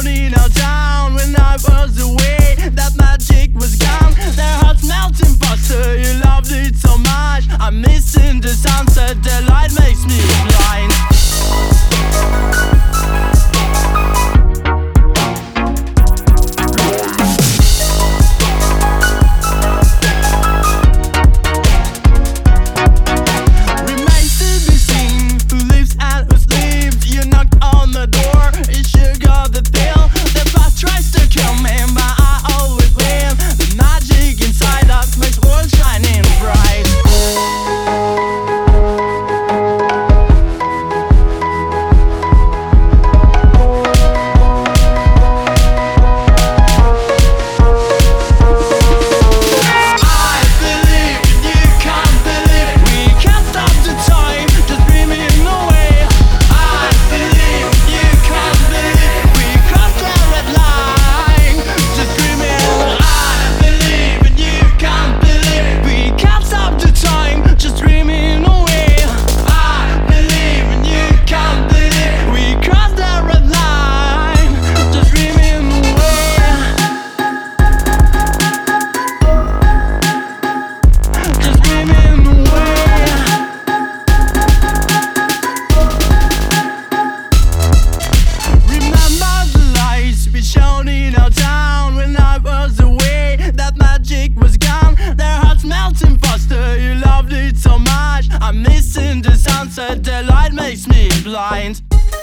shown in our town when I was away. That magic was gone, their hearts melting faster. You loved it so much, I'm missing the sunset. The light makes me blind. I'm missing the sunset, the light makes me blind.